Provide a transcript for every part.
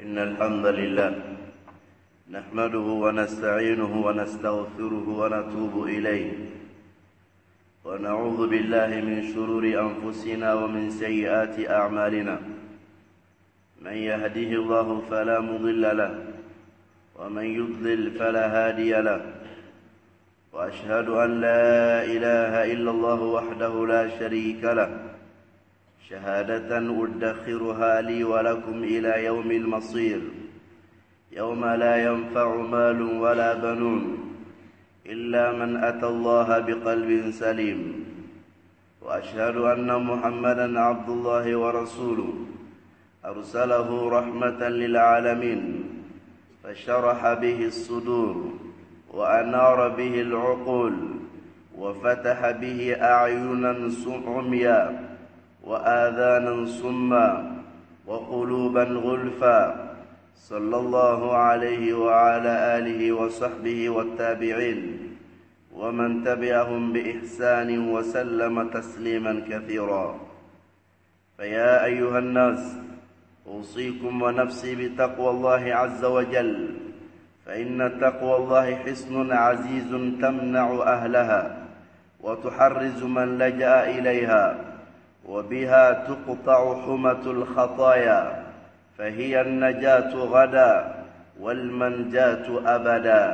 إن الحمد لله نحمده ونستعينه ونستغفره ونتوب إليه ونعوذ بالله من شرور أنفسنا ومن سيئات أعمالنا. من يهده الله فلا مضل له ومن يضلل فلا هادي له، وأشهد أن لا إله إلا الله وحده لا شريك له شهادة أدخرها لي ولكم إلى يوم المصير، يوم لا ينفع مال ولا بنون إلا من أتى الله بقلب سليم. وأشهد أن محمدا عبد الله ورسوله أرسله رحمة للعالمين، فشرح به الصدور وأنار به العقول وفتح به أعينا عميا وآذانا صما وقلوبا غلفا، صلى الله عليه وعلى آله وصحبه والتابعين ومن تبعهم بإحسان وسلم تسليما كثيرا. فيا أيها الناس، أوصيكم ونفسي بتقوى الله عز وجل، فإن تقوى الله حصن عزيز تمنع أهلها وتحرز من لجأ إليها، وبها تقطع حمة الخطايا، فهي النجاة غدا والمنجاة أبدا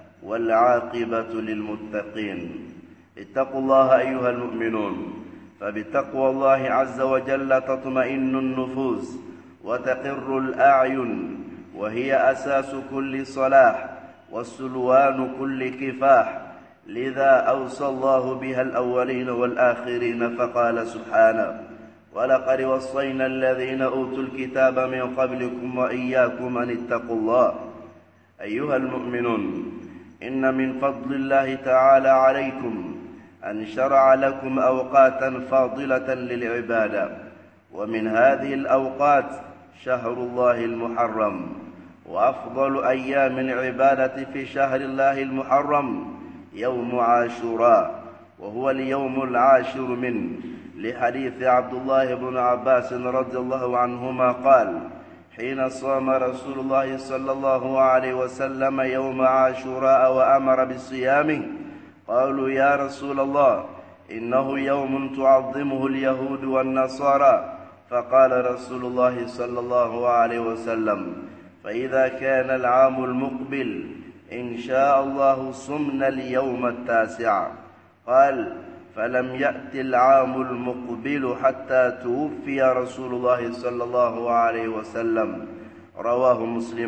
والعاقبة للمتقين. اتقوا الله أيها المؤمنون، فبتقوى الله عز وجل تطمئن النفوس وتقر الأعين، وهي أساس كل صلاح والسلوان كل كفاح، لذا أوصى الله بها الأولين والآخرين، فقال سبحانه: ولقد وصينا الذين أوتوا الكتاب من قبلكم وإياكم أن اتقوا الله. أيها المؤمنون، إن من فضل الله تعالى عليكم أن شرع لكم أوقاتا فاضلة للعبادة، ومن هذه الأوقات شهر الله المحرم، وأفضل أيام العبادة في شهر الله المحرم يوم عاشوراء، وهو اليوم العاشر منه، لحديث عبد الله بن عباس رضي الله عنهما قال: حين صام رسول الله صلى الله عليه وسلم يوم عاشوراء وأمر بصيامه، قالوا: يا رسول الله، إنه يوم تعظمه اليهود والنصارى. فقال رسول الله صلى الله عليه وسلم: فإذا كان العام المقبل إن شاء الله صمنا اليوم التاسع. قال: فلم يأت العام المقبل حتى توفي رسول الله صلى الله عليه وسلم. رواه مسلم.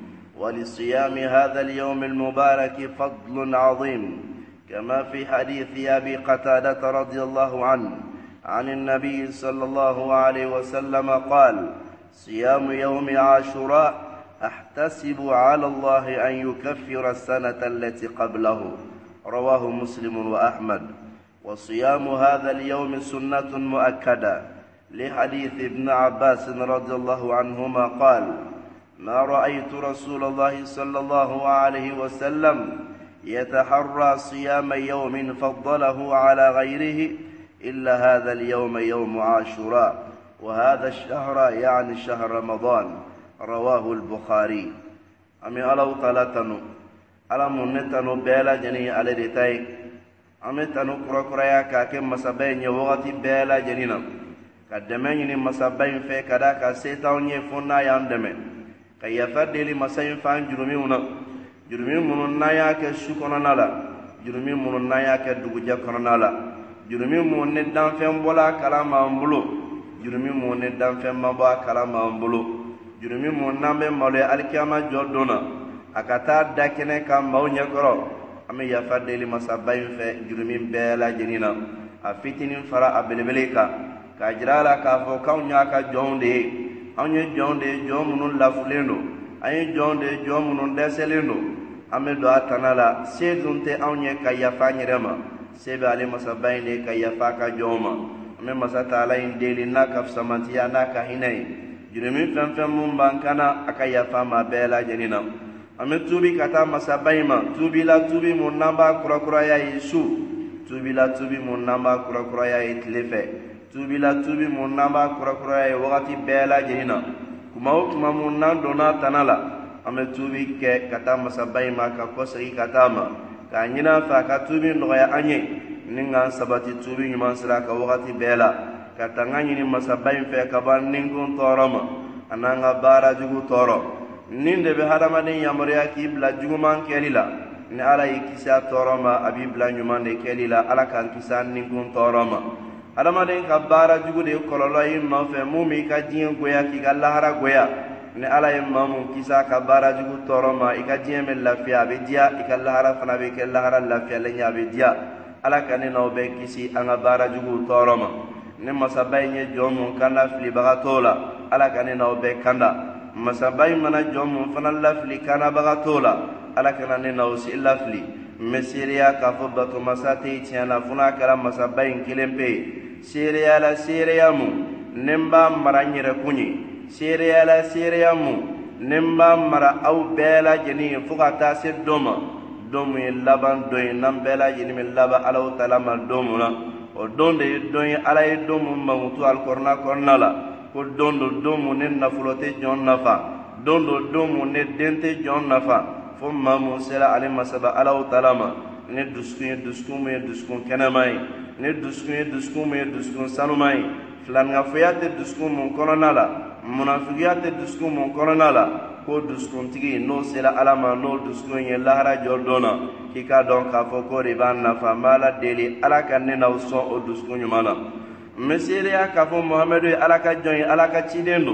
ولصيام هذا اليوم المبارك فضل عظيم، كما في حديث أبي قتادة رضي الله عنه عن النبي صلى الله عليه وسلم قال: صيام يوم عاشوراء أحتسب على الله أن يكفر السنة التي قبله. رواه مسلم وأحمد. وصيام هذا اليوم سنة مؤكدة، لحديث ابن عباس رضي الله عنهما قال: ما رأيت رسول الله صلى الله عليه وسلم يتحرى صيام يوم فضله على غيره إلا هذا اليوم، يوم عاشوراء، وهذا الشهر يعني شهر رمضان. رواه البخاري. أمي الله تعالى تنو على منتنو بلا جني على دتاي، أمي تنو كرا كرايا كاكم مسابين يوغتي بلا جنينا كدمين مسابين في كذا كسيتاون يفونا يامدمه كي يفدلي مساين فان جرميونا جرمي مننايا كشكونا نالا جرمي مننايا كدوجا كونا نالا جرمي منندان فين بولا كلام أمبلو جرمي منندان فين مبا كلام أمبلو jurumi mun nambe mawle alkiyama jodona akata dakene kam mawnya koro ami ya fadeli masabay fe jurumi bela jenina afitinin fara abelebeleka kajrala ka fo kawnya ka jonde anye jonde jomunun lafuleno anye jonde jomunun deseleno ame do atanala sedunte anye kayafa nyirema sebe ale masabay ne kayafa ka joma ame masata ala indeli nakaf samantiya naka hinai jurumi fɛn mun b'an kana a ka yafa ma bɛɛ lajɛlen na. An bɛ tuubi ka taa masabayi ma, tuubi la tuubi mun n'an b'a kurakuraya ye su, tuubi la tuubi mun n'an b'a kurakuraya ye tile fɛ, tuubi la tuubi mun n'an b'a kurakuraya ye wagati bɛɛ lajɛlen na. kuma o kuma mun nan donna tanala ame tubi ke kata masabai ma ka kosri katama ka nyina fa ka tubi noya anye ninga sabati tubi nyuma sira ka wakati bela kata ngani masabai fe ka ban ningun toroma ananga bara jugu toro ninde be hadamadin yamriya ki bla juguman kelila ni ala yikisa toroma abi bla nyuma de kelila ala kan kisan ningun toroma hadamadin ka bara jugu de kololo yin no fe mumi ka jin goya ki ga lahara goya ni ala ye mamu kisa ka bara jugu toroma ika jiyeme lafiya be dia ika lahara fana be ke lahara lafiya le nya be dia ala kanina no be kisi anga bara jugu toroma ni masabai nye jomu kana fili bagatola ala kanina no be kanda masabai mana jomu fana lafli kana bagatola ala kanina no si lafli mesiriya ka fobatu masati tiana funa kala masabai kilempe siriya la siriya mu nemba maranyere kunyi siriya mu nimba mara aw bela jeni fukata se doma domu laban doy nam bela jeni min laba alaw talama domuna o donde doy alay domu mamutu alkorna kornala ko dondo domu ne nafulote jon nafa dondo domu ne dente jon nafa fo mamu sela ale masaba alaw talama ne duskun kenamai ne duskun sanumai flanga fiyate duskun mun koronala munafiyate duskun mun koronala ko duskun tigi no sela alama no duskun ye lahara jordona kika don ka fo ko riban nafa mala deli alaka ne na uso o duskun yumana mesere ya ka fo muhammadu alaka joyi alaka cidendo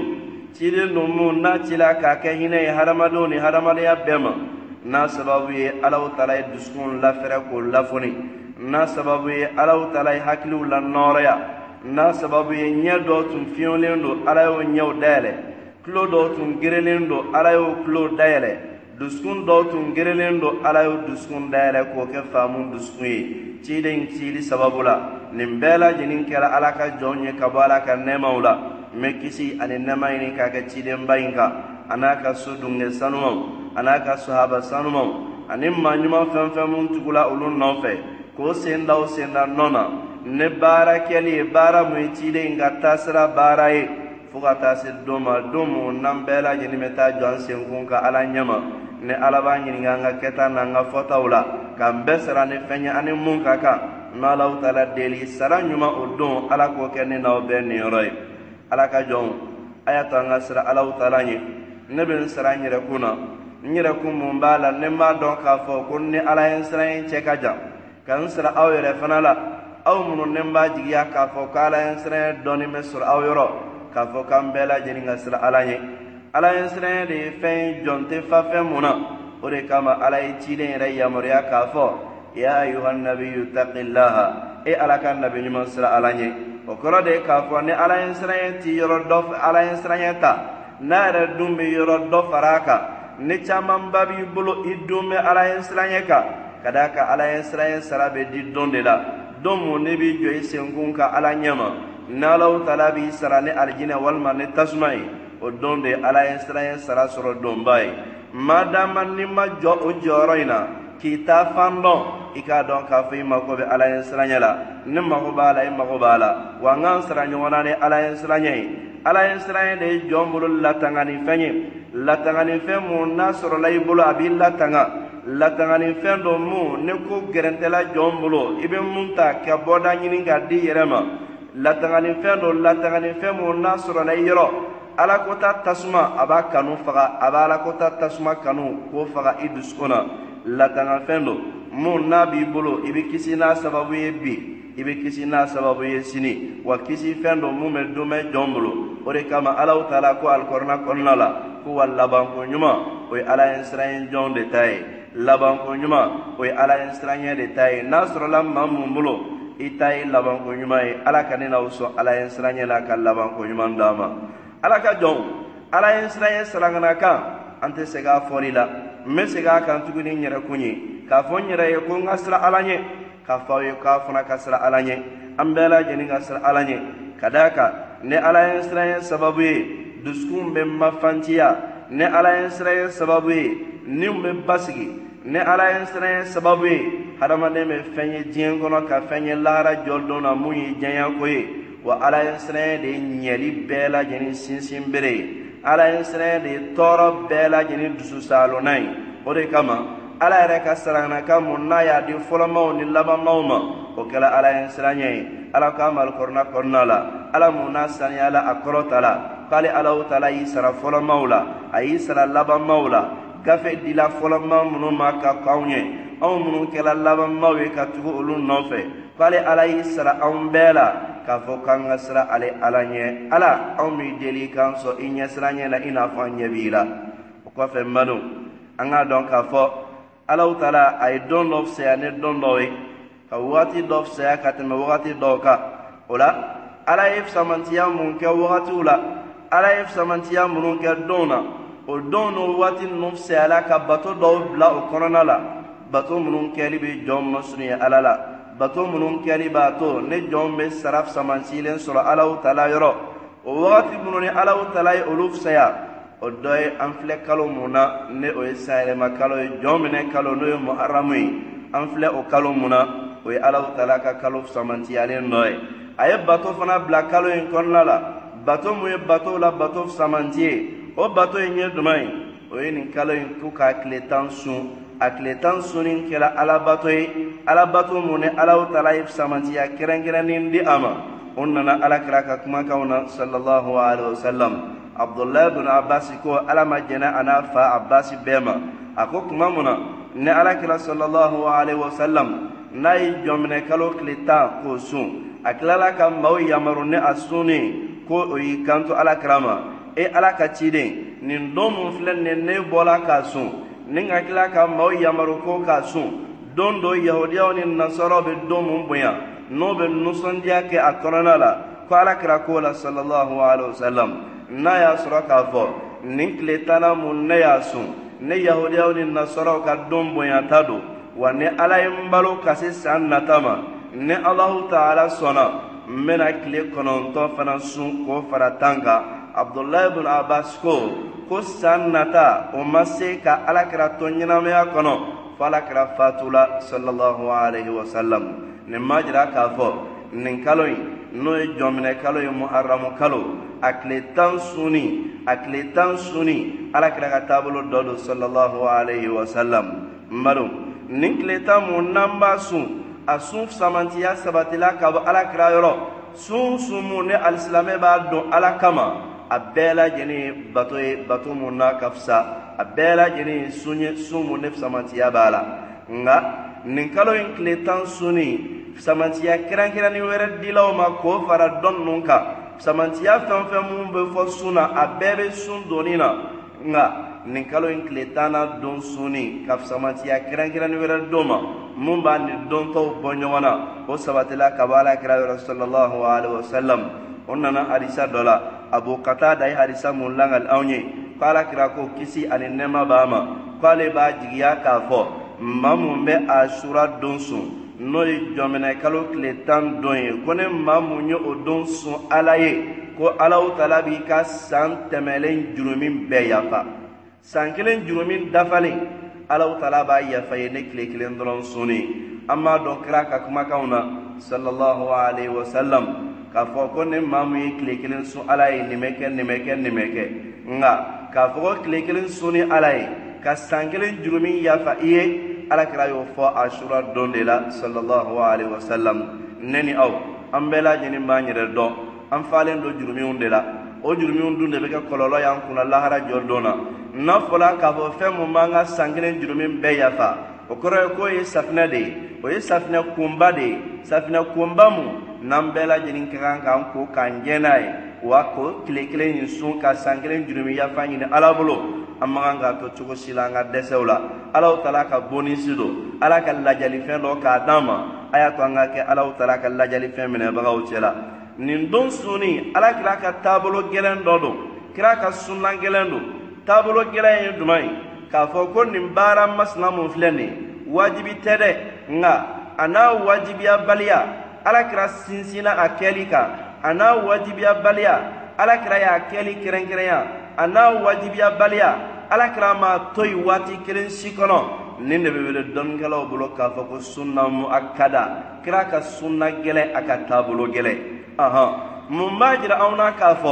mun na cila ka ke hine haramado ni haramade ya bema na sababu ye alaw taala duskun la fere ko lafoni na sababu ye alaw taala haklu la noraya na sababu ye nya do tun fiolendo alayo nyaw dale klo do tun gerelendo alayo klo dale duskun do tun gerelendo alayo duskun dale ko ke famun duskun yi ciden cili sababula nimbela jinin kala alaka jonye kabala ka nemaula mekisi ani nemaini ka ka ciden bayinka anaka sudunge sanuma anaka sahaba sanuma ani manyuma fenfemun tugula ulun nofe ko senda nona ne baara kɛli baara mun cile nga tasira baara ye fo ka taa se domu n'an bɛɛ lajɛlen bɛ taa jɔ an senkun ka ala ɲɛma ne ala b'a ɲininka an ka kɛta n'an ka fɔtaw la k'an bɛɛ sara ni fɛn ye ani mun ka kan n'alaw taala deli sara ɲuman o don ala k'o kɛ ne n'aw bɛɛ niyɔrɔ ye ala ka jɔnw a y'a to an ka sira alaw taala ɲɛ ne bɛ n sara n yɛrɛ kun na n yɛrɛ kun mun b'a la ne m'a dɔn k'a fɔ ko ni ala ye n sira in cɛ ka jan ka n sira aw yɛrɛ fana la aw minnu ne b'a jigiya k'a fɔ ko ala ye n sira dɔɔni bɛ sɔrɔ aw yɔrɔ k'a fɔ k'an bɛɛ lajɛlen ka sira ala ɲɛ ala ye n sira de ye fɛn jɔn tɛ fa fɛn mun na o de kama ala ye ciden yɛrɛ yamaruya k'a fɔ ya ayuhan nabiyu taqillaha e ala ka nabi ɲuman sira ala ɲɛ o kɔrɔ de ye k'a fɔ ni ala ye n sira ti yɔrɔ dɔ ala ye n sira ta n'a yɛrɛ dun bɛ yɔrɔ dɔ fara a kan ni camanba b'i bolo i dun bɛ ala ye n sira kan ka d'a kan ala ye n sira sara bɛ di don de la don mun ne b'i jɔ i senkun ka ala ɲɛma n'alaw taala b'i sara ni alijinɛ walima ni tasuma ye o don de ala ye sira sara sɔrɔ donba ye madama ni ma jɔ o jɔyɔrɔ in na k'i ta fan dɔn i k'a dɔn k'a fɔ i mago bɛ ala ye siraɲɛ la ne mago b'a la i mago b'a la wa n k'an sara ɲɔgɔn na ni ala ye siraɲɛ ye ala ye siraɲɛ de ye jɔn bolo latangani fɛn ye latangani fɛn mun n'a sɔrɔla i bolo a b'i latanga latangani fɛn dɔ mun ne ko gɛrɛntɛla jɔn bolo i bɛ mun ta ka bɔda ɲini ka di yɛrɛ ma latangani fɛn dɔ latangani fɛn mun n'a sɔrɔla i yɔrɔ ala kota tasuma a b'a kanu faga a b'a ala kota tasuma kanu k'o faga i dusukun na latanga fɛn dɔ mun n'a b'i bolo i bɛ kisi n'a sababu ye bi i bɛ kisi n'a sababu ye sini wa kisi fɛn dɔ mun bɛ don bɛ jɔn bolo o de kama alaw taala ko alikɔrɔna kɔnɔna la ko wa labanko ɲuman o ye ala ye siran jɔn de ta ye labanko ɲuman o ye ala ye siran de ta ye n'a sɔrɔla maa mun bolo i ta ye labanko ɲuman ye ala ka ne n'aw sɔn ala ye siran la ka labanko ɲuman d'a ma ala ka jɔnw ala ye siran sarangana kan an tɛ segin a fɔli la n bɛ segin a kan tuguni n yɛrɛ kun ye k'a fɔ n yɛrɛ ye ko n ka sira ala ɲɛ k'a fɔ aw ye k'a fana ka sira ala ɲɛ an bɛɛ lajɛlen ka sira ala ɲɛ ka d'a kan ni ala ye siran sababu ye dusukun bɛ mafantiya ni ala ye siran sababu ye niw bɛ basigi ni ala ye siran sababu ye hadamaden bɛ fɛn ye diɲɛ kɔnɔ ka fɛn ye lahara jɔ don na mun ye diɲɛ ko ye wa ala ye siran de ɲɛli bɛɛ lajɛlen sinsin bere ye ala insre de toro bela jeni dusu salo nai ore kama ala yɛrɛ ka sarana ka mun n'a y'a di fɔlɔmaw ni labanmaw ma o kɛla ala ye siranya ye ala ka malkɔrɔna kɔnɔna la ala mun n'a saniya la a kɔrɔta la k'ale alahu taala y'i sara fɔlɔmaw la a y'i sara labanmaw la gafe dila fɔlɔma minnu ma ka k'anw ye anw minnu kɛla labanmaw ye ka tugu olu nɔfɛ k'ale ala y'i sara anw bɛɛ la k'a fɔ k'an ka sira ale ala ɲɛ ala anw b'i deli k'an sɔn i ɲɛ siranya la i n'a fɔ an ɲɛ b'i la o kɔfɛ n badu an k'a dɔn k'a fɔ alahu taala a ye don dɔ fisaya ne don dɔ ye ka wagati dɔ fisaya ka tɛmɛ wagati dɔw kan o la ala ye fisamantiya mun kɛ wagatiw la ala ye fisamantiya minnu kɛ don na o don n'o waati ninnu fisayala ka bato dɔw bila o kɔnɔna la bato minnu kɛli bɛ jɔn masunu ye ala la bato minnu kɛli b'a to ne jɔn bɛ sara fisamantilen sɔrɔ alahu taala yɔrɔ o wagati minnu ni alahu taala ye olu fisaya o dɔ ye an filɛ kalo mun na ne o ye sanyɛlɛma kalo ye jɔn minɛ kalo n'o ye muharamu ye an filɛ o kalo mun na o ye alahu taala ka kalo fisamantiyalen dɔ ye a ye bato fana bila kalo in kɔnɔna la bato mun ye bato la bato fisamanti ye o bato in ye jumɛn ye o ye nin kalo in ko k'a tile 10 sun a tile 10 sunni kɛra alabato ye alabato mun ni alahu taala ye fisamantiya kɛrɛnkɛrɛnnen di a ma o nana alakira ka kumakanw na sallallahu alaihi wasallam abdullahi bin abbas ko ala ma jɛnɛ a n'a fa abbas bɛɛ ma a ko tuma mun na ne alakira sallallahu alaihi wasallam n'a ye jɔnminɛ kalo tile 10 k'o sun a tilala ka maaw yamaru ne a sunni ko o y'i kanto alakira ma e ala ka ciden nin don mun filɛ nin ne bɔla k'a sun ni ka tila ka maaw yamaru ko k'a sun don do yahudiyaw ni nasaraw bɛ don mun bonya n'o bɛ nusɔndiya kɛ a kɔnɔna la ko alakira ko la sallallahu alaihi wasallam n'a y'a sɔrɔ k'a fɔ nin tile 10 mun ne y'a sun ne yahudiyaw ni nasaraw ka don bonyata don wa ni ala ye n balo ka se san nata ma ni alahu taala sɔnna n bɛna tile 9 fana sun k'o fara 10 kan abdullahi bin abbas ko san nata o ma se ka alakira to ɲɛnamaya kɔnɔ fo alakira fatula sallallahu alaihi wasallam nin ma jira k'a fɔ nin kalo in n'o ye jɔnminɛ kalo ye muharamu kalo a tile 10 sunni alakira ka taabolo dɔ don sallallahu alaihi wasallam n bado nin tile 10 mun n'an b'a sun a sun fisamantiya sabatila ka bɔ alakira yɔrɔ sun mun ni alisilamɛ b'a dɔn ala kama a bɛɛ lajɛlen ye bato ye bato mun n'a ka fisa a bɛɛ lajɛlen ye sun mun ni fisamantiya b'a la nka nin kalo in tile 10 sunni fisamantiya kɛrɛnkɛrɛnnen wɛrɛ dilaw ma k'o fara dɔn ninnu kan fisamantiya fɛn o fɛn mun bɛ fɔ sun na a bɛɛ bɛ sun donni na nka nin kalo in tile 10 don sunni ka fisamantiya kɛrɛnkɛrɛnnen wɛrɛ d'o ma mun b'a ni don tɔw bɔ ɲɔgɔn na o sabatila ka bɔ alakira yɔrɔ sallallahu alaihi wasallam o nana hadisa dɔ la abu qatada ye hadisa mun langali anw ye ko alakira ko kisi ani nɛɛma b'a ma k'ale b'a jigiya k'a fɔ maa mun bɛ asura don sun n'o ye jɔnminɛ kalo tile 10 don ye ko ne maa mun ye o don sun ala ye ko alahu taala b'i ka san tɛmɛlen jurumin bɛɛ yafa san kelen jurumin dafalen alahu taala b'a yafa ye ne tile 1 dɔrɔn sunni an b'a dɔn kira ka kumakanw na sallallahu alaihi wasallam k'a fɔ ko ne maa mun ye tile 1 sun ala ye nin bɛ kɛ nka k'a fɔ ko tile 1 sunni ala ye ka san 1 jurumin yafa i ye alakira y'o fɔ ashura don de la sallallahu alaihi wasallam ne ni aw an bɛɛ lajɛlen b'an yɛrɛ dɔn an falen don juruminw de la o juruminw dun de bɛ kɛ kɔlɔlɔ y'an kunna lahara jɔ don na n'a fɔla k'a fɔ fɛn mun b'an ka san 1 jurumin bɛɛ yafa o kɔrɔ ye k'o ye safinɛ de ye o ye safinɛ kunba de ye safinɛ kunba mun n'an bɛɛ lajɛlen ka kan k'an ko k'an jɛ n'a ye wa ko tile 1 in sun ka san 1 jurumin yafa ɲini ala bolo an ma kan k'a to cogo si la an ka dɛsɛw la alahu taala ka bonisi don ala ka lajalifɛn dɔ k'a d'an ma a y'a to an ka kɛ alahu taala ka lajalifɛn minɛbagaw cɛ la nin don sunni alakira ka taabolo gɛlɛn dɔ don kira ka sunna gɛlɛn don taabolo gɛlɛn ye jumɛn ye k'a fɔ ko nin baara masina mun filɛ nin wajibi tɛ dɛ nka a n'a wajibiya baliya alakira sinsinna a kɛli kan a n'a wajibiya baliya alakira y'a kɛli kɛrɛnkɛrɛnya a n'a wajibiya baliya alakira ma to yen waati kelen si kɔnɔ nin de bɛ wele dɔnnikɛlaw bolo k'a fɔ ko sunna muakkada kira ka sunna gɛlɛn a ka taabolo gɛlɛn mun b'a jira anw na k'a fɔ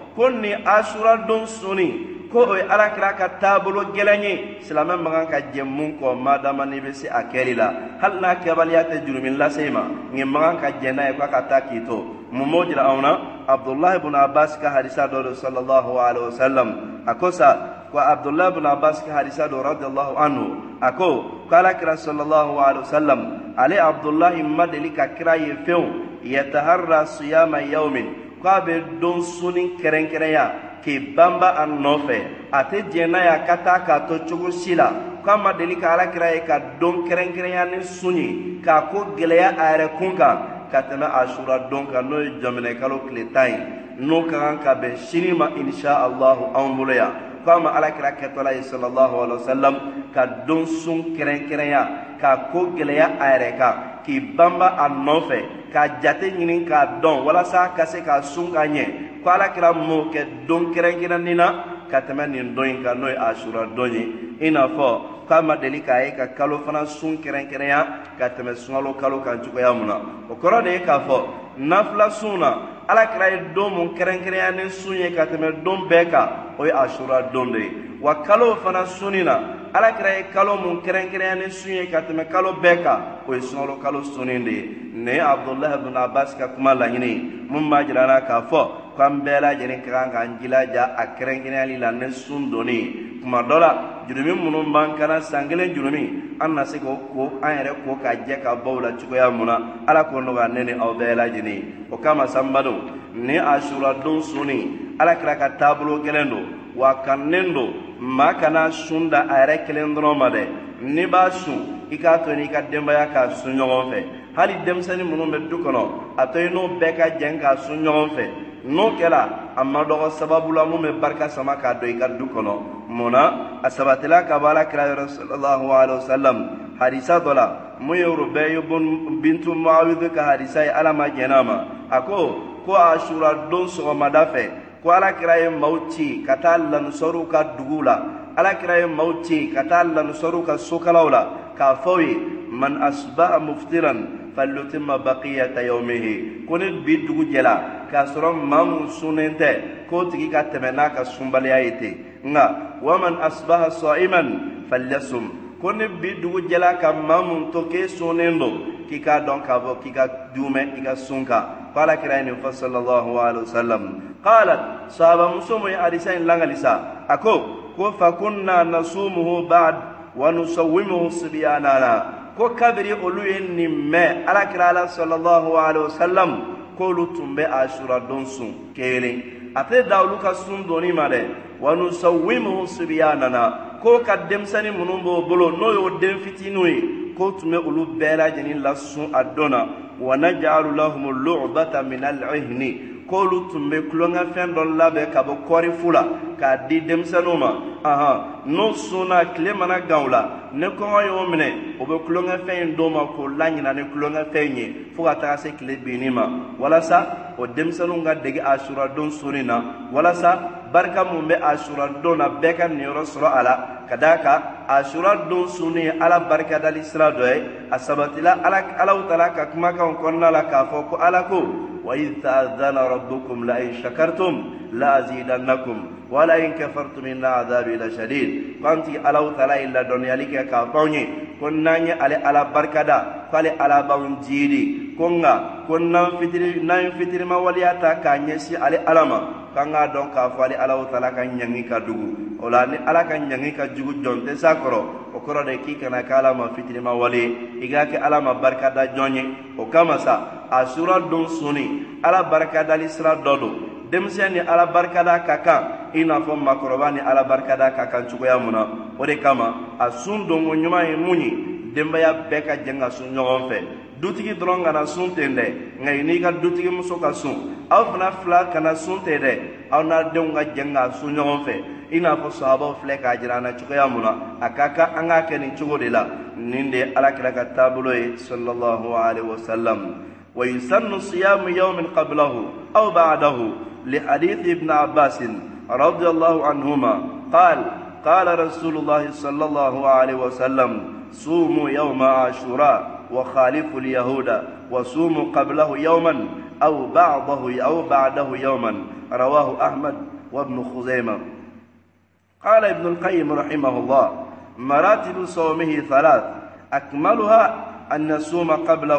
konni ashura don suni ko o alakira ka taabolo gelanye silama magan ka jemmun ko madama ni be si akelila hal na kabaliyate jurumin lasema ngi magan ka jenna e ko ka takito mumojira awna Abdullah ibn Abbas ka hadisa do sallallahu alaihi wasallam akosa ko Abdullah ibn Abbas ka hadisa do radhiyallahu anhu ako kala kira sallallahu alaihi wasallam ali Abdullah madeli ka kira yefew yataharra siyama yawmin ko be don sunin kerenkereya ki bamba an nofe ate jena ya kata ka to chugo sila kama delika ala kiraye ka don kerenkereya ni sunyi ka ko geleya are kunka katana ashura don ka no jamene kalo kletai no kan ka be shinima insha Allah ambuleya kama ala kira ketola sallallahu alaihi wasallam ka don sun kerenkereya ka ko geleya are ka ki bamba an nofe ka jate nyinin ka don wala sa kase ka sun ka nye ko ala kira mo ke don kerenkeran nina katama nin don ka no ashura donyi ina fo kama delika e ka kalo fana sun kerenkereya katama sungalo kalo kan cukoya muna o koro de ka fo nafla suna ala kira don mun kerenkereya ne sunye katama don beka o ashura don de wa kalo fana sunina ala kira kalo mun kerenkereya ne sunye katama kalo beka o sungalo kalo suninde ne Abdullah ibn Abbas ka kuma lanyini mun majirana ka fo kan bela jeni kan kan jilaja akrengenali la ne sundoni kuma dola jurumi munun bankana sangelen jurumi anna se ko ayere ko ka je ka bawla cukoya muna ala ko no ga nene aw bela jeni o kama sambado ne ashura don suni ala kra ka tabulo gelendo wa kanendo makana sunda ayere kelendro made ni ba su ika to ni ka dembaya ka sunyogon fe hali demsani munun be dukono atoyno be ka jenga sunyogon fe no kela amma dogo sababu la mume barka sama ka do igar du kono mona asabatila ka bala kira sallallahu alaihi wasallam hadisa dola muyuru bayubun bintu muawid ka hadisa ala ma jenama ako ko ashura don so madafe ko ala kira mauti katallan soru ka dugula ala kira mauti katallan soru ka sukalawla ka fawi man asbaha muftiran فليتم بقية يومه كونت بيدغو جلا كاسرم مام سننته كوتغي كاتمنا كسمبليايتي nga waman asbaha sa'iman falyasum kone biddugu jela kam mamun to ke sonendo kika don kavo kika dume kika sunka qala kirayni sallallahu alaihi wasallam qalat sahaba musumu hadisain langalisa ako ko fakunna nasumuhu ba'd wa nusawwimuhu sibyanana ko kabiri oluyen nimme ala kirala sallallahu alaihi wasallam ko lutumbe ashura donsun kele ate dawlu ka sun doni made wa nusawwimuhu sibyanana ko kaddemsani munumbo bolo no yo dem fitinui ko tume ulu bela jeni lasun adona wa naj'alu lahum lu'bata min al-ihni ko lutumbe klonga fendo labe kabo kori fula ka di demsanuma aha no suna klemana gawla ne ko yo mine o be klonga fen doma ko lanyina ne klonga fenye fuga ta se kle binima wala sa o demsanunga dege ashura don surina wala sa barka mumbe ashura dona beka ni rasulu ala kadaka ashura don suni ala barka dal isra doy asabatila ala utala ka kuma kan konna la ka fo ko ala ko wa idh ta'adhana rabbukum la in shakartum la azidannakum wa la in kafartum inna adhabi la shadid kanti ala utala illa donyalike ka pawni konnanye ala barkada fale ala bawun jidi konga konnan fitiri ma waliyata ka nyesi alama kanga don ka fale ala utala kan nyangi ka dugu ola ni ala kan nyangi ka jugu jonte sakoro okoro de ki kana kala ma fitiri ma wali igake ala ma barkada jonye o kama sa asura don suni ala barkada lisra dodo demseni ala barkada kaka ina fo makorobani ala barkada kaka chugoya muna ode kama asun don nyuma munyi dembaya beka jenga sun nyogon fe dutigi dronga na sun tende ngai ni ka dutigi muso ka sun aw fana fla kana sun tede aw na denga jenga sun nyogon fe ina fo sahaba fle ka jirana chugoya muna akaka anga keni chugo de la ninde ala kira ka tabulo sallallahu alaihi wasallam wa yusannu siyam yawmin qablahu aw ba'dahu لحديث ابن عباس رضي الله عنهما قال رسول الله صلى الله عليه وسلم صوموا يوم عاشوراء وخالفوا اليهود وصوموا قبله يوما أو بعده يوما. رواه أحمد وابن خزيمة. قال ابن القيم رحمه الله: مراتب صومه ثلاث، أكملها أن نصوم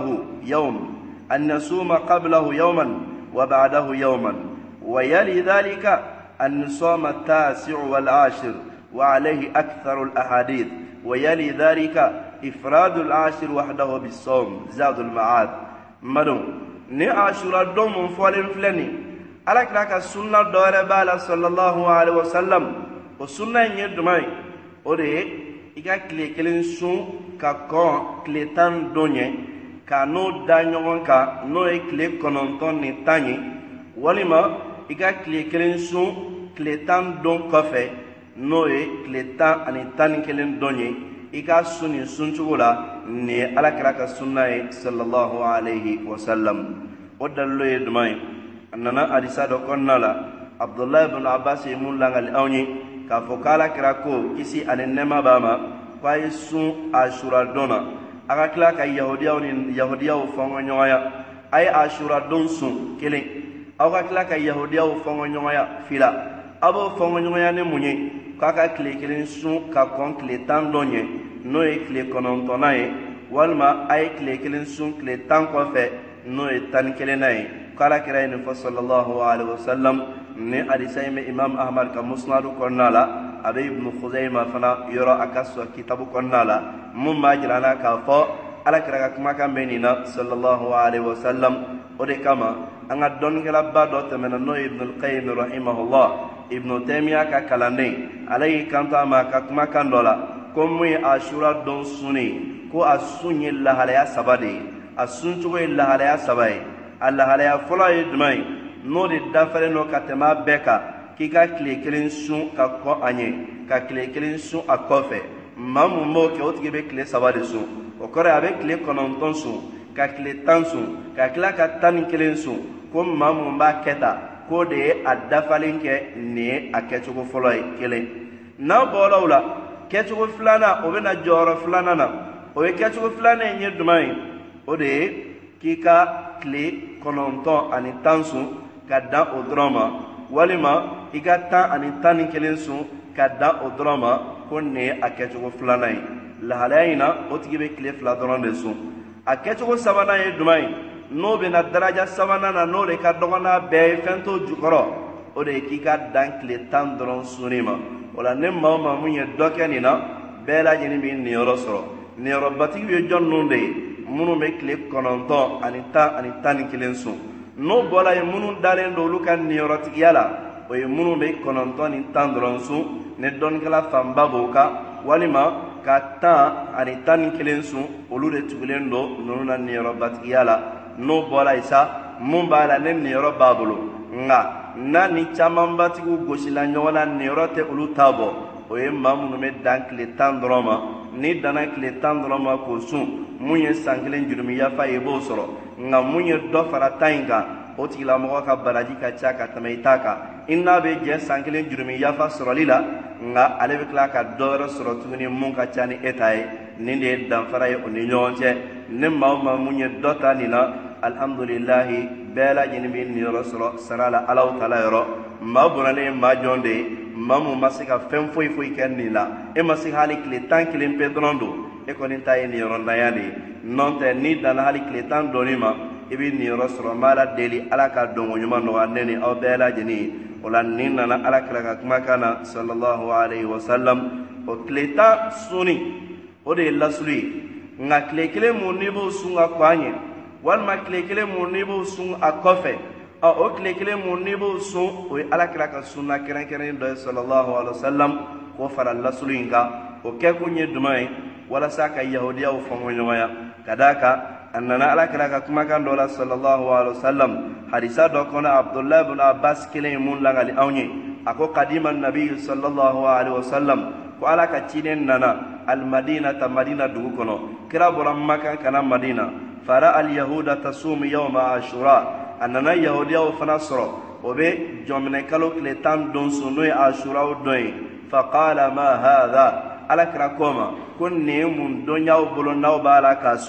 قبله يوما وبعده يوما، ويلي ذلك أن نصوم 9 و10، وعليه أكثر الأحاديث، ويلي ذلك إفراد 10 وحده بالصوم. زاد المعاد. مدون ni ashura don mun folen fleni ala kala sunna dore bala sallallahu alaihi wasallam o sunna nye dumai o de iga kile kelen sun ka kon kile tan donye ka no da nyogon ka no e kile kononton ni tanyi walima iga kile kelen sun kile tan don kofe no e kile tan ani tan kelen donye iga suni sunchugula ni ala kala sunna sallallahu alaihi wasallam. ودلو يدمai annana hadisa do konnala Abdullah ibn Abbas mun langal awni ka fokala kirako kisi anennema bama kwai sun ashura dona aga kila ka yahudiyaw fongo nyoya ay ashura don sun kelen aga kila ka yahudiyaw fongo nyoya fila abo fongo nyoya ne munye kaka kile kelen sun ka kon kile tan donye no e kile konontona e walma ay kile kelen sun kile tan ko fe no e tan kelenay kala kiray ni sallallahu alaihi wasallam ni hadisay me imam ahmad ka musnadu konnala abe ibn khuzaimah fana yoro akaso kitabu konnala mum majrana ka fo ala kiraga kuma kan benina sallallahu alaihi wasallam ode kama anga don gela ba do temena no ibn al-qayyim rahimahullah ibn taymiya ka kalande alay kanta ma ka kuma kan dola ko muy ashura don suni ko asunyi la halaya sabade asuntugo illa halaya sabai alla halaya fola yidmai no de dafare no katema beka kika kile kelin sun ka ko anye ka kile kelin sun akofe mamu mo ke otige be kile sabade sun o kore abe kile kononton sun ka kile tan sun ka kila ka tan kelin sun ko mamu ba keta ko de adafalin ke ne akechugo fola kele na bolawla kechugo flana o be na joro flana na o e kechugo flana nyedmai o de kika kile kononton ani tan sun ka dan o drama walima ika tan ani tan kelen sun ka dan o drama ko ne a kɛcogo filanan ye lahalaya in na o tigi bɛ kile fila dɔrɔn de sun a kɛcogo sabanan ye duman ye n'o bɛna daraja sabanan na n'o de ka dɔgɔ n'a bɛɛ ye fɛn t'o jukɔrɔ o de ye k'i ka dan kile 10 dɔrɔn sunni ma o la ne maa o maa mun ye dɔ kɛ nin na bɛɛ lajɛlen bɛ niyɔrɔ sɔrɔ niyɔrɔbatigi ye jɔn ninnu de ye minnu bɛ kile 9 ani 11 sun n'o bɔra ye minnu dalen don olu ka niyɔrɔtigiya la o ye minnu bɛ 9 ni 10 dɔrɔn sun ne dɔnnikɛla fanba b'o kan walima ka 10 ani 11 sun olu de tugulen don ninnu na niyɔrɔbatigiya la n'o bɔra ye sa mun b'a la ne niyɔrɔ b'a bolo nka n'a ni camanbatigiw gosila ɲɔgɔn na niyɔrɔ tɛ olu ta bɔ o ye maa minnu bɛ dan kile 10 dɔrɔn ma ni danna kile 10 dɔrɔn ma k'o sun mun ye san kelen jurumi yafa ye b'o sɔrɔ nka mun ye dɔ fara ta in kan o tigilamɔgɔ ka baraji ka ca ka tɛmɛ i ta kan i n'a bɛ jɛ san kelen jurumi yafa sɔrɔli la nka ale bɛ tila ka dɔ wɛrɛ sɔrɔ tuguni mun ka ca ni e ta ye nin de ye danfara ye o ni ɲɔgɔn cɛ ne maa o maa mun ye dɔ ta nin na alhamdulilahi bɛɛ lajɛlen bɛ niyɔrɔ sɔrɔ sara la alaw taala yɔrɔ maa bɔnɛlen ye maa jɔn de ye maa mun ma se ka fɛn foyi foyi kɛ nin la e ma se hali tile 11 pe dɔrɔn don e kɔni ta ye niyɔrɔntanya de ye nɔ tɛ ni danna hali tile 10 dɔɔni ma i bɛ niyɔrɔ sɔrɔ n b'a la deli ala ka dɔnko ɲuman nɔgɔya ne ni aw bɛɛ lajɛlen ye o la nin nana ala kira ka kumakan na sallallahu alaihi wa sallam o tile 10 sunni o de ye lasuli ye nka tile kelen mun n'i b'o sun ka kɔn an ye walima tile kelen mun n'i b'o sun a kɔfɛ o tile kelen mun n'i b'o sun o ye ala kira ka sunna kɛrɛnkɛrɛnnen dɔ ye sallallahu alaihi wa sallam k'o fara lasuli in kan o kɛkun ye jumɛn ye walasa ka yahudiyaw fɔngɔ ɲɔgɔnya ka d'a kan a nana ala kira ka kumakan dɔ la sallallahu alaihi wa sallam hadisa dɔ kɔnɔ abdullah ibn abbas kelen ye mun langali anw ye a ko kadima nabi sallallahu alaihi wa sallam ko ala ka ciden nana almadina ta madina dugu kɔnɔ kira bɔra makan kana madina fara alyahuda tasum yawma ashura a nana yahudiyaw fana sɔrɔ o bɛ jɔnminɛ kalo tile 10 don sun n'o ye ashuraw don ye faqala ma hadha ala kira ko ma ko nin ye mun don y'aw bolo n'aw b'a la k'a sun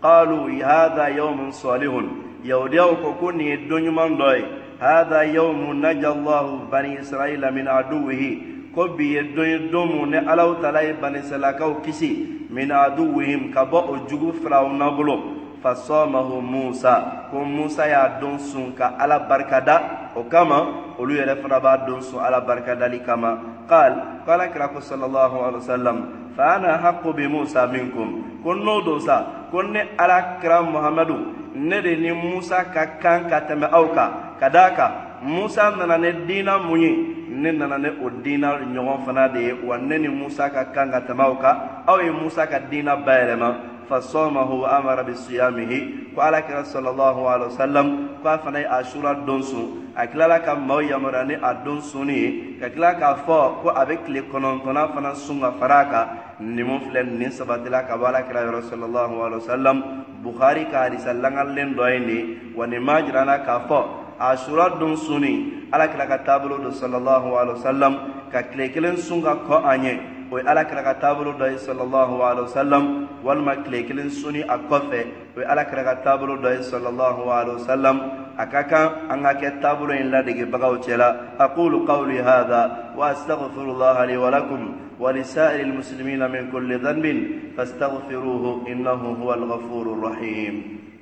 قالوا هذا يوم صالح يوديو كوني الدنيا من دوي هذا يوم نجى الله بني إسرائيل من عدوه كبي الدنيا دوم نألو تلاي بني سلاكو كسي من عدوهم كبو جوجو فرعون بلو فصامه موسى كم موسى يا دونسون كعلى بركدا وكما أولو يرفربا دونسون على بركدا لكما قال كراكو صلى الله عليه وسلم فأنا حق بموسى منكم كنو دوسا كن على كرام محمد ندني موسى كان كتم أوكا كداكا موسى نانا ندينا مني نانا ندينا نيوم فنادي ونني موسى كان كتم أوكا أو موسى كدينا بايرما فصومه وأمر بصيامه قال كرام صلى الله عليه وسلم قال فناي أشورا دونسو أكلا كم مو يمرني أدونسوني كلا كفوا كو أبيك لكونتنا فنا سونغ فراكا نمفلن نسبتلا كبالا كرام صلى الله عليه وسلم بخاري كاري سلنا لين دويني ونماجرنا كفوا أشورا دونسوني على كلا كتابلو صلى الله عليه وسلم ككليكلن سونغ كو أني وعلى كلا كتابلو دوي صلى الله عليه وسلم والما كليكلن سوني أكوفه وعلى كلا كتابلو دوي صلى الله عليه وسلم أكاكا أنك كتابلو إن لا دقي بغاو تلا أقول قولي هذا وأستغفر الله لي ولكم ولسائر المسلمين من كل ذنب فاستغفروه إنه هو الغفور الرحيم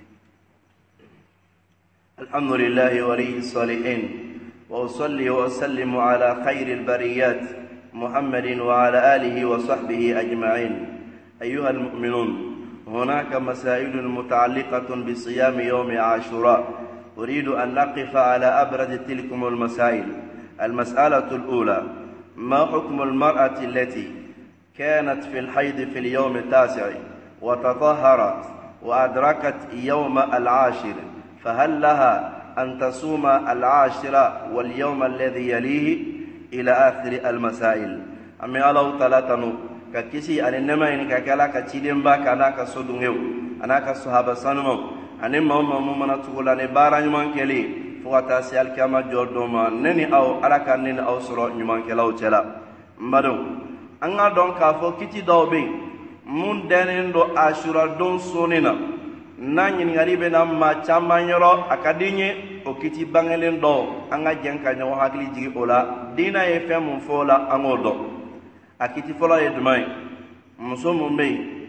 الحمد لله ولي الصالحين وأصلي وأسلم على خير البريات محمد وعلى آله وصحبه أجمعين أيها المؤمنون هناك مسائل متعلقة بصيام يوم عاشوراء أريد أن نقف على أبرز تلكم المسائل المسألة الأولى ما حكم المرأة التي كانت في الحيض في اليوم التاسع وتطهرت وأدركت يوم العاشر فهل لها أن تصوم العاشر واليوم الذي يليه إلى آخر المسائل أمي الله تلاتنو ككسي أنما إنك كلا كتيدين باك أنا كسودنيو أنا كصحابة سنمو أنا ماما تقول أنا بارا نمان كلي فوتا سيال كما جودوما نني أو أراكا نني أو سرو نمان كلاو تلا مبادو أنا دون كافو كتي دو بي من دنين دو عاشورا دون سونينا nani ngaribe na ma chamba nyoro akadinye okiti bangelen do anga jenka nyawo hakli jigi ola dina e fem fola angodo akiti fola e dumai muso mumbe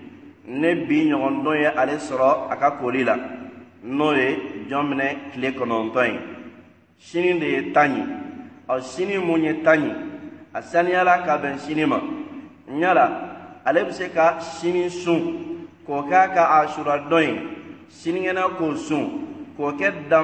ne bi nyon do ye ale soro aka kolila noye jomne kle konontoy shini de tani o shini munye tani asani ala ka ben shinima nyala ale bise ka shini sun ko ka ashura doin siningena ko sun ko ke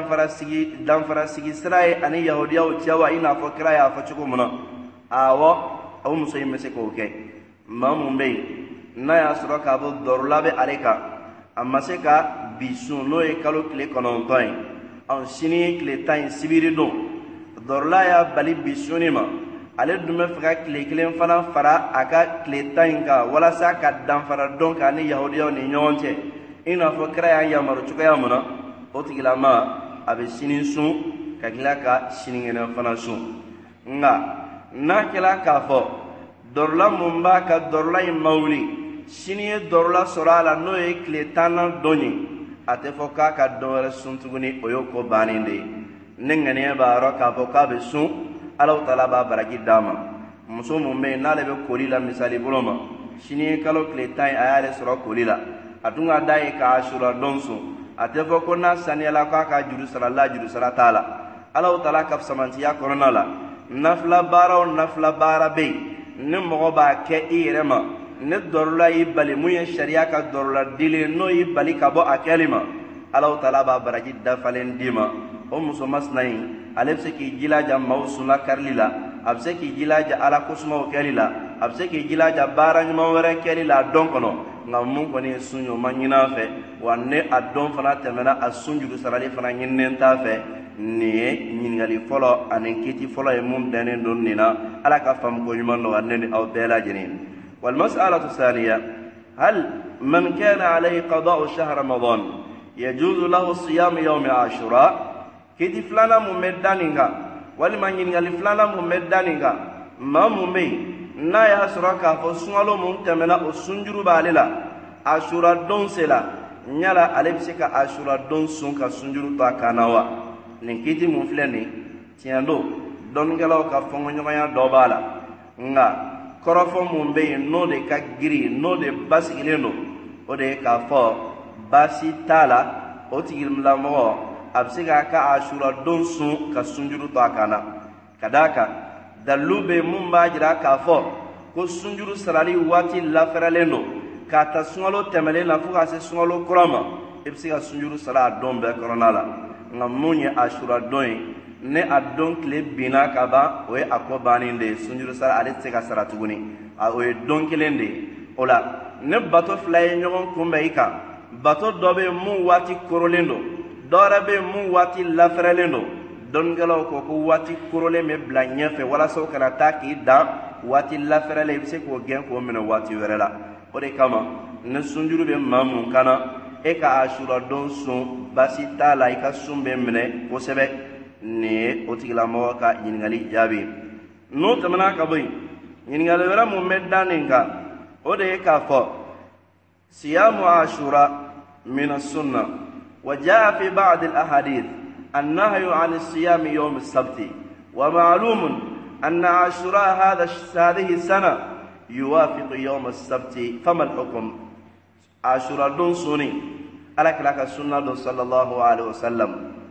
danfara sigi siraye ani yahudiya o tiyawa ina fo kira ya fo chuko muna awo awu muso yimme se ko ke mamumbe na ya sura ka bo dorlabe aleka amma se ka bisun no e kalo kle konontoy an sini kle tan sibiri do dorla ya bali bisunima ale dume faka kle klen fana fara aka kle tan ka wala sa ka danfara don ka ni yahudiya ni nyonte ina fo kira ya yamaru chukaya muna otigila ma abe sinin sun ka kila ka siningena fana sun nga na kila ka fo dorla mumba ka dorla mauli siniye dorla sorala no e kletana doni ate fo ka dore sun tuguni oyoko baninde nengane ba ro ka fo ka be sun alaw tala ba baraki dama muso mumbe na lebe kolila misali buloma siniye kalo kletai ayale soro kolila atunga dai ka ashura donso atefo ko na saniala ka juru sala taala alaw taala kaf samantiya korona la nafla bara be ne mo ba ke irema ne dorla ibali muye sharia ka dorla dile no ibali ka bo akalima alaw taala ba baraji dafalen dima o muso masnai alefse ki jilaja mausuna karlila abse ki jilaja ala kusmo kalila abse ki jilaja bara nyuma wara kalila donkono ngamun ko ni sunyo manyina fe wanne adon fana temena asunju sarali fana nyinen ta fe ni nyingali folo anen kiti folo e mum danen don nina ala ka fam ko nyuma no wanne ni aw bela jinin wal mas'alatu thaniya hal man kana alayhi qada'u shahr ramadan yajuzu lahu siyam yawm ashura kiti flana mumeddaninga wali manyingali flana mumeddaninga mamume na ya suraka fo sungalo mun temena o sunjuru balela ashura don sela nyala ale bi se ka ashura don sun ka sunjuru ta kanawa nin kiti mun filɛ nin tiɲɛ don dɔnnikɛlaw ka fɔɲɔgɔnya dɔ b'a la nga kɔrɔfɔ mun bɛ yen n'o de ka giri n'o de basigilen don o de ye k'a fɔ baasi t'a la o tigilamɔgɔ a bɛ se k'a ka ashura don sun ka sunjuru ta kana ka d'a kan dalilu bɛ mun b'a jira k'a fɔ ko sunjuru sarali waati lafɛrɛlen don k'a ta sunkalo tɛmɛlen na fo ka se sunkalo kura ma i bɛ se ka sunjuru sara a don bɛɛ kɔnɔna la nka mun ye ashura don ye ne a don tile binna ka ban o ye a kɔ bannen de ye sunjuru sara ale tɛ se ka sara tuguni o ye don kelen de ye o la ne bato fila ye ɲɔgɔn kunbɛn i kan bato dɔ bɛ mun waati korolen don dɔ wɛrɛ bɛ mun waati lafɛrɛlen don dɔnnikɛlaw ko ko waati korolen bɛ bila ɲɛfɛ walasa o kana taa k'i dan waati lafɛrɛlen i bɛ se k'o gɛn k'o minɛ waati wɛrɛ la o de kama ne sunjuru bɛ maa mun kana e ka ashura don sun baasi t'a la i ka sun bɛ minɛ kosɛbɛ nin ye o tigilamɔgɔ ka ɲininkali jaabi n'o tɛmɛna ka bɔ yen ɲininkali wɛrɛ mun bɛ da nin kan o de ye k'a fɔ siyamu ashura min as-sunna wa jaa fi ba'd al-ahadith النهي عن الصيام يوم السبت ومعلوم أن عاشوراء هذه السنة يوافق يوم السبت فما الحكم عاشوراء دون سوني ألك لك السنة صلى الله عليه وسلم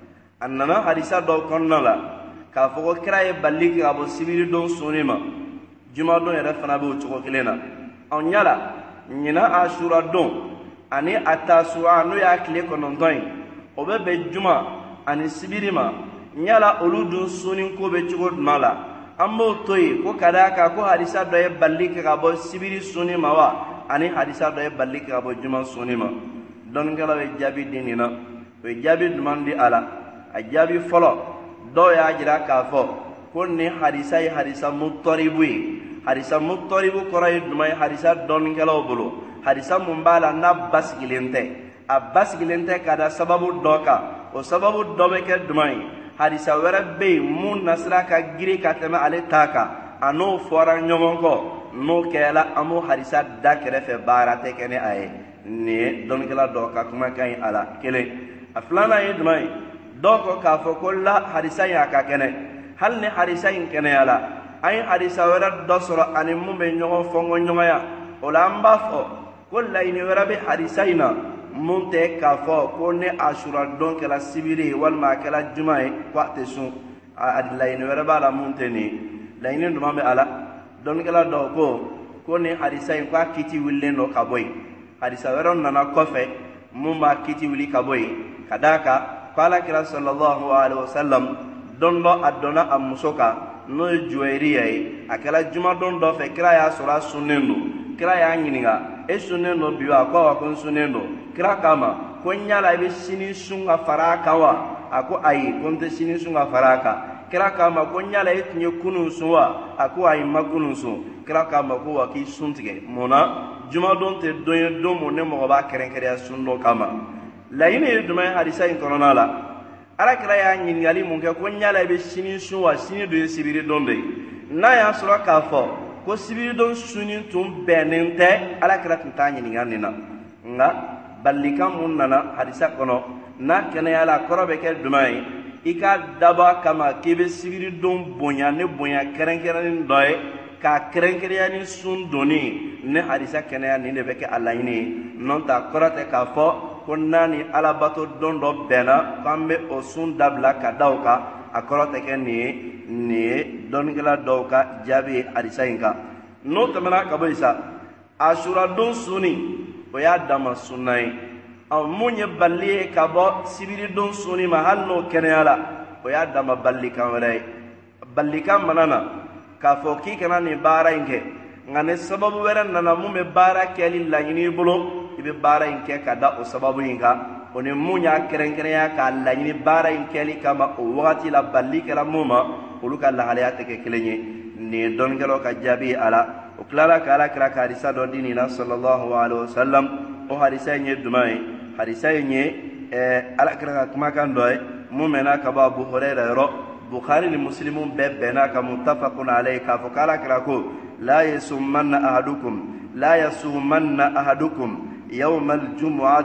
أننا حديثة دو كنا لا كافو كراي بليك أبو سبيل دون سوني ما جمع دون يرفنا بو تشوكو كلنا أو نيالا نينا عاشوراء دون أني أتاسوا نو يأكلي كنونتين وبebe juma ani sibirima nyala oludun sunin ko be cogo duma la an b'o to ye ko ka d'a kan ko hadisa dɔ ye balili kɛ ka bɔ sibiri suni ma wa ani hadisa dɔ ye balili kɛ ka bɔ juma suni ma dɔnnikɛlaw ye jaabi di nin na o ye jaabi duman di a la a jaabi fɔlɔ dɔw y'a jira k'a fɔ ko nin hadisa ye hadisa mutɔribu ye hadisa mutɔribu kɔrɔ ye duman ye hadisa dɔnnikɛlaw bolo hadisa mun b'a la n'a basigilen tɛ a basigilen tɛ ka da sababu dɔ kan o sababu dɔ bɛ kɛ duman ye hadisa wɛrɛ bɛ yen mun nasira ka giri ka tɛmɛ ale ta kan a n'o fɔra ɲɔgɔn kɔ n'o kɛla an b'o hadisa da kɛrɛfɛ baara tɛ kɛ ni a ye nin ye dɔnnikɛla dɔ ka kumakan ye a la kelen a filanan ye duman ye dɔw ko k'a fɔ ko la hadisa in a ka kɛnɛ hali ni hadisa in kɛnɛya la an ye hadisa wɛrɛ dɔ sɔrɔ ani mun bɛ ɲɔgɔn fɔnkɔɲɔgɔnya o la an b'a fɔ ko laɲini wɛrɛ bɛ hadisa in na mun tɛ k'a fɔ ko ne ashura don kɛla sibiri walima a kɛla juma ye ko a tɛ sun a laɲini wɛrɛ b'a la mun tɛ nin laɲini duman bɛ a la dɔnnikɛla dɔw ko ni hadisa in ko a kiti wililen don ka bɔ yen hadisa wɛrɛ nana kɔfɛ mun b'a kiti wili ka bɔ yen ka d'a kan ko alakira sallallahu alaihi wasallam don dɔ a donna a muso kan n'o ye juwayiriya ye a kɛla juma don dɔ fɛ kira y'a sɔrɔ a sunnen don kira y'a ɲininka e sunnen don bi wa ko awɔ ko n sunnen don kira k'a ma ko n yala i bɛ sini sun ka fara a kan wa a ko ayi ko n tɛ sini sun ka fara a kan kira k'a ma ko n yala e tun ye kunun sun wa a ko ayi n ma kunun sun kira k'a ma ko wa k'i sun tigɛ mun na juma don tɛ don ye don mun ne mɔgɔ b'a kɛrɛnkɛrɛnya sun don kama laɲini ye jumɛn ye hadisa in kɔnɔna la alakira y'a ɲininkali mun kɛ ko n yala i bɛ sini sun wa sini don ye sibiri don de ye n'a y'a sɔrɔ k'a fɔ ko sibiri don suni tun bɛnnen tɛ alakira tun t'a ɲininka nin na nka balikan mun nana hadisa kɔnɔ n'a kɛnɛyala kɔrɔ bɛ kɛ duman ye i ka dabɔ kama k'i bɛ sibiri don bonya ni bonya kɛrɛnkɛrɛnnen dɔ ye k'a kɛrɛnkɛrɛnya ni sun donni ne hadisa kɛnɛya nin de bɛ kɛ a laɲini ye n'o tɛ a kɔrɔ tɛ k'a fɔ ko n'a ni alabato don dɔ bɛnna k'an bɛ o sun dabila ka da o kan a kɔrɔ tɛ kɛ nin ye dɔnnikɛla dɔw ka jaabi ye hadisa in kan n'o tɛmɛna ka bɔ yen sa ashura don suni o y'a dama sunna ye mun ye balili ye ka bɔ sibiri don suni ma hali n'o kɛnɛyala o y'a dama balilikan wɛrɛ ye balilikan mana na k'a fɔ k'i kana nin baara in kɛ nka ni sababu wɛrɛ nana mun bɛ baara kɛli laɲini i bolo i bɛ baara in kɛ ka da o sababu in kan o ni mun y'a kɛrɛnkɛrɛnya k'a laɲini baara in kɛli kama o wagati la balili kɛra mun ma olu ka lahalaya tɛ kɛ kelen ye nin ye dɔnnikɛlaw ka jaabi ye a la o tilala ka alakira ka hadisa dɔ di nin na sallallahu alaihi wasallam o hadisa in ye duman ye hadisa in ye alakira ka kumakan dɔ ye mun mɛnna ka bɔ Abu Hurayra yɔrɔ Bukhari ni Muslimu bɛɛ bɛnna ka muttafaqun alayhi k'a fɔ k'alakira ko la yasumanna ahadukum yawma al-jumu'ati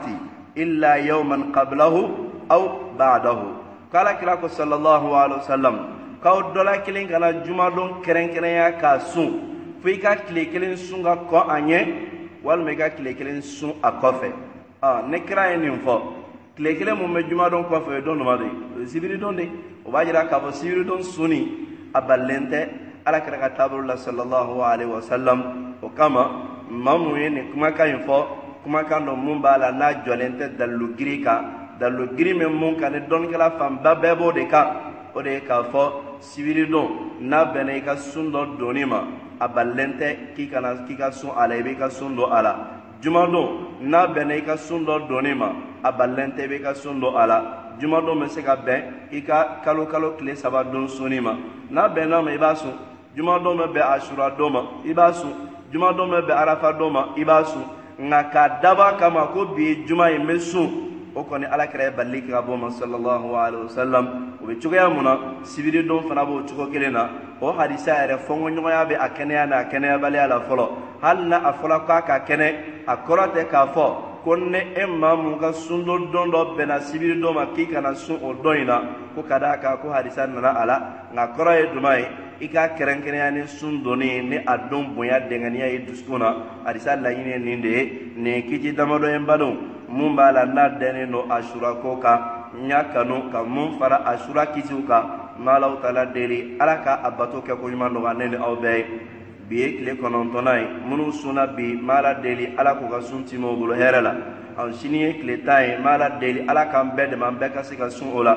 إلا يوما قبله أو بعده قال كلاكو صلى الله عليه وسلم كاو دولا كلين كان جمعة دون كرين كرين كاسون فيكا كلين سونغا كو أنيه والميكا كلين سون أكوفي نكرا ينفو كلين مم جمعة دون كوفي دون مادي سيبيري دون دي وباجرا كابو سيبيري دون سوني أبالنته على كرا كتاب الله صلى الله عليه وسلم وكما mamu ye ni kumakan in fɔ kumakan dɔ mun b'a la n'a jɔlen tɛ dalilu giri kan dalilu giri min mun kan ni dɔnnikɛla fanba bɛɛ b'o de kan o de ye k'a fɔ sibiri don n'a bɛnna i ka sun dɔ donni ma a balilen tɛ k'i ka sun a la i b'i ka sun don a la juma don n'a bɛnna i ka sun dɔ donni ma a balilen tɛ i b'i ka sun don a la juma don bɛ se ka bɛn i ka kalo tile 3 don sunni ma n'a bɛnna ma i b'a sun juma don bɛ bɛn asura don ma i b'a sun juma don bɛ arafa don ma i b'a sun nka k'a daba kama ko bi juma in bɛ sun o kɔni alakira ye balili kɛ ka bɔ ma sallallahu alaihi wasallam o bɛ cogoya mun na sibiri don fana b'o cogo kelen na o hadisa yɛrɛ fɔnkɔɲɔgɔnya bɛ a kɛnɛya n'a kɛnɛyabaliya la fɔlɔ hali na a fɔra k'a ka kɛnɛ a kɔrɔ tɛ k'a fɔ ko ne e maa mun ka sun don dɔ bɛnna sibiri don ma k'i kana sun o don in na ko ka d'a kan ko hadisa nana a la nka kɔrɔ ye jumɛn ye i ka kɛrɛnkɛrɛnya ni sun donni ni a don bonya dɛngɛniya ye dusukun na hadisa laɲini ye nin de ye nin kiti damadɔ ye n badenw mun b'a la n'a dɛnnen don asura ko kan n y'a kanu ka mun fara asura kisiw kan n bɛ Alahu taala deli ala ka a bato kɛ ko ɲuman nɔgɔya ne ni aw bɛɛ ye bi ye tile 9nan ye minnu sunna bi n bɛ ala deli ala k'u ka sun timi o bolo hɛrɛ la sini ye tile 10 ye n bɛ ala deli ala k'an bɛɛ dɛmɛ an bɛɛ ka se ka sun o la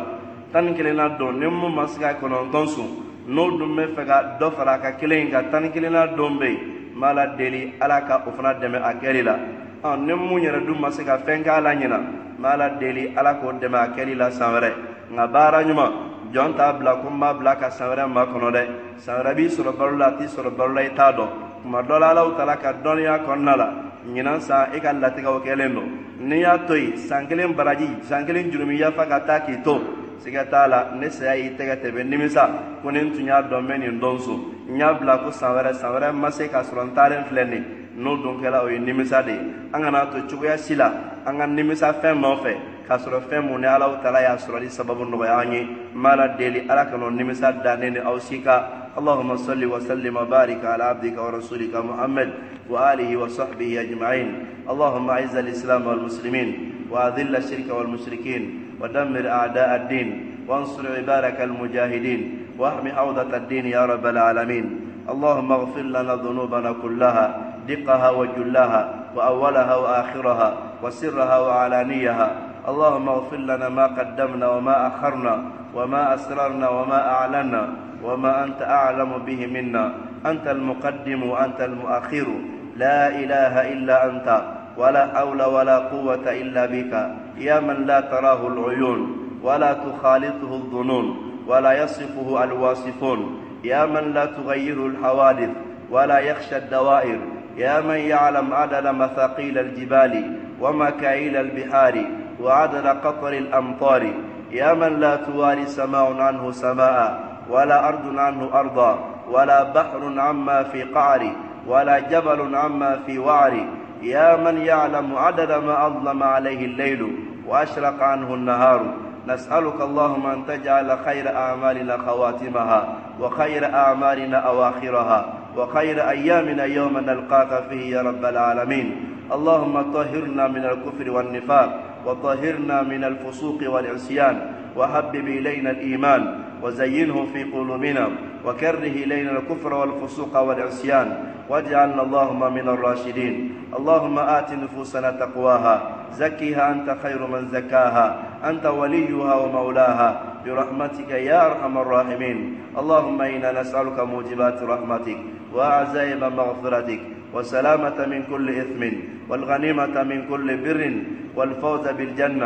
11nan don ni mun ma se ka 9 sun n'o dun bɛ fɛ ka dɔ fara a ka kelen ka 11nan don bɛ yen n bɛ ala deli ala ka o fana dɛmɛ a kɛli la ni mun yɛrɛ dun ma se ka fɛn kɛ a la ɲina n bɛ ala deli ala k'o dɛmɛ a kɛli la san wɛrɛ nka baara ɲuman jɔn t'a bila ko n b'a bila ka san wɛrɛ makɔnɔ dɛ san wɛrɛ b'i sɔrɔ balo la a t'i sɔrɔ balo la i t'a dɔn tuma dɔ la Alahu taala ka dɔnniya kɔnɔna la ɲinan san e ka latigɛw kɛlen don n'i y'a to yen san 1 baraji san 1 jurumi yafa ka taa k'i to siga t'a la ne saya y'i tɛgɛ tɛbɛ nimisa ko ni n tun y'a dɔn n bɛ nin don so n y'a bila ko san wɛrɛ ma se k'a sɔrɔ n taalen filɛ nin n'o don kɛla o ye nimisa de ye an kana to cogoya si la an ka nimisa fɛn nɔfɛ k'a sɔrɔ fɛn mun ni Alahu taala y'a sɔrɔli sababu nɔgɔya an ye n b'a la deli ala ka n'o nimisa da ne ni aw si kan اللهم صل وسلم وبارك على عبدك ورسولك محمد وآله وصحبه أجمعين اللهم أعز الإسلام والمسلمين وأذل الشرك والمشركين ودمر أعداء الدين وانصر عبادك المجاهدين واحمي حوضة الدين يا رب العالمين اللهم اغفر لنا ذنوبنا كلها دقها وجلها وأولها وآخرها وسرها وعلانيها اللهم اغفر لنا ما قدمنا وما أخرنا وما أسررنا وما أعلنا وما أنت أعلم به منا أنت المقدم وأنت المؤخر لا إله إلا أنت ولا حول ولا قوة إلا بك يا من لا تراه العيون ولا تخالطه الظنون ولا يصفه الواصفون يا من لا تغيره الحوادث ولا يخشى الدوائر يا من يعلم عدد مثاقيل الجبال ومكاييل البحار وعدد قطر الأمطار يا من لا تواري سماء عنه سماء ولا أرض عنه أرضا ولا بحر عما في قعر ولا جبل عما في وعر يا من يعلم عدد ما أظلم عليه الليل وأشرق عنه النهار نسألك اللهم أن تجعل خير أعمالنا خواتمها وخير أعمالنا أواخرها وخير أيامنا يوم نلقاك فيه يا رب العالمين اللهم طهرنا من الكفر والنفاق وطهرنا من الفسوق والعصيان وحبب إلينا الإيمان وزينه في قلوبنا وكره إلينا الكفر والفسوق والعصيان واجعلنا اللهم من الراشدين اللهم آت نفوسنا تقواها زكها أنت خير من زكاها أنت وليها ومولاها برحمتك يا أرحم الراحمين اللهم إنا نسألك موجبات رحمتك وعزائم مغفرتك وسلامة من كل إثم والغنيمة من كل بر والفوز بالجنة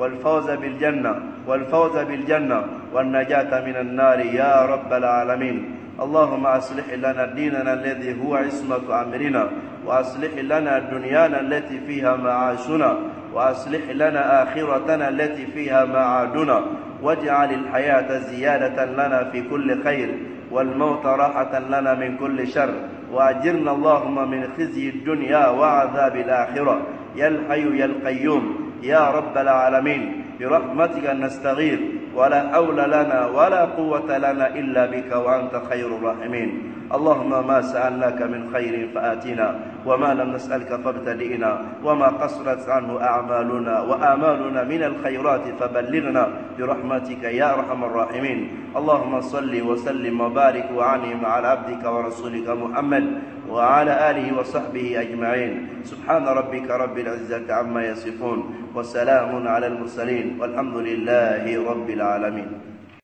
والنجاة من النار يا رب العالمين اللهم أصلح لنا ديننا الذي هو عصمة أمرنا وأصلح لنا دنيانا التي فيها معاشنا وأصلح لنا آخرتنا التي فيها معادنا واجعل الحياة زيادة لنا في كل خير والموت راحة لنا من كل شر وأجرنا اللهم من خزي الدنيا وعذاب الآخرة يا الحي يا القيوم يا رب العالمين برحمتك نستغيث ولا حول لنا ولا قوة لنا إلا بك وأنت خير الراحمين. اللهم ما سألناك من خير فآتنا وما لم نسألك فابتدئنا وما قصرت عنه أعمالنا وآمالنا من الخيرات فبلغنا برحمتك يا أرحم الراحمين. اللهم صل وسلم وبارك وعنهم على عبدك ورسولك محمد وعلى آله وصحبه أجمعين. سبحان ربك رب العزة عما يصفون وسلام على المرسلين والحمد لله رب العالمين.